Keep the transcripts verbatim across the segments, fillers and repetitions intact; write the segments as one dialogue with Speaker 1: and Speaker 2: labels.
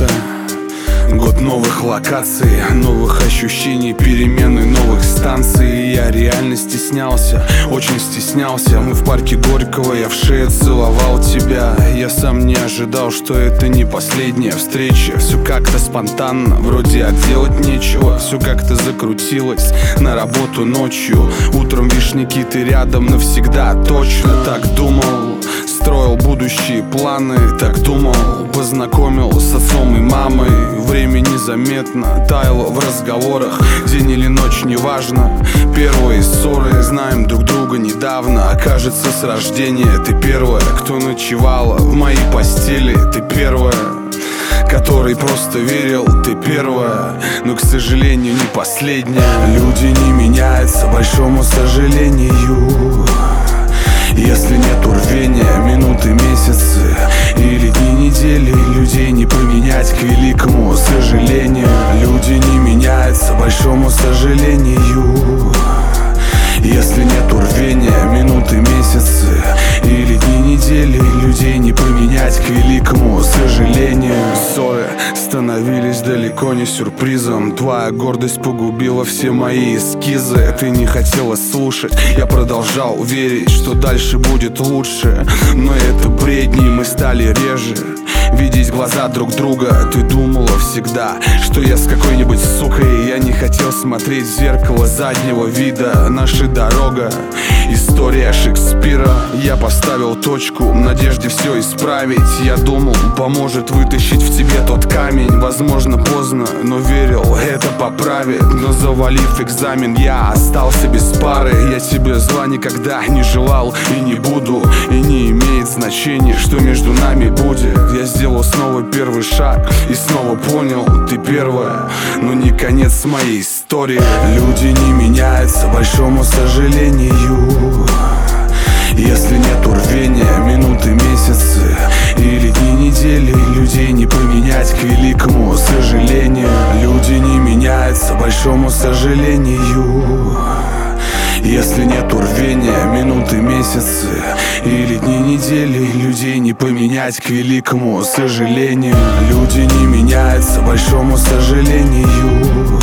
Speaker 1: лето, год новых локаций, новых ощущений, перемены новых станций. Я реально стеснялся, очень стеснялся. Мы в парке Горького, я в шею целовал тебя. Я сам не ожидал, что это не последняя встреча. Все как-то спонтанно, вроде отделать нечего. Все как-то закрутилось, на работу ночью. Утром вишники, ты рядом навсегда, точно. Так думал, строил будущие планы. Так думал, познакомил с отцом и мамой. Время незаметно таяло в разговорах. День или ночь, неважно. Первые ссоры, знаем друг друга недавно. А кажется, с рождения ты первая, кто ночевала в моей постели. Ты первая, который просто верил. Ты первая, но, к сожалению, не последняя. Люди не меняются, большому сожалению. Если нету рвения, минуты, месяцы или дни, недели, людей не поменять, к великому сожалению. Люди не меняются, большому сожалению. Если нету рвения, минуты, месяцы или дни, недели, людей не поменять, к великому сожалению. Ссоры становились далеко не сюрпризом. Твоя гордость погубила все мои эскизы. Ты не хотела слушать, я продолжал верить, что дальше будет лучше. Но это бредни, мы стали реже видеть глаза друг друга. Ты думала всегда, что я с какой-нибудь сукой. Я не хотел смотреть в зеркало заднего вида. Наша дорога, история Шекспира. Я поставил точку в надежде все исправить. Я думал, поможет вытащить в тебе тот камень. Возможно, поздно, но верил, это поправит. Но завалив экзамен, я остался без пары. Я тебе зла никогда не желал и не буду. И не имеет значения, что между нами будет. Я сделал снова первый шаг и снова понял, ты первая, но не конец моей истории. Люди не меняются, большому сожалению. Если нету рвения, минуты, месяцы или дни, недели, людей не поменять, к великому сожалению. Люди не меняются, большому сожалению. Если нету рвения, минуты, месяцы или дни, недели, людей не поменять, к великому сожалению. Люди не меняются, большому сожалению.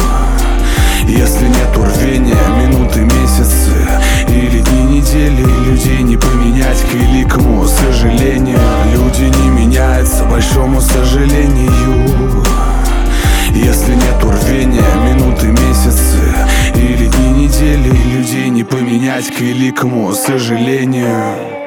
Speaker 1: Если нету рвения, минуты, месяцы или дни, недели, людей не поменять, к великому сожалению. Люди не меняются, большому сожалению. Если нету рвения, минуты, месяцы или дни, недели, людей не поменять, к великому сожалению.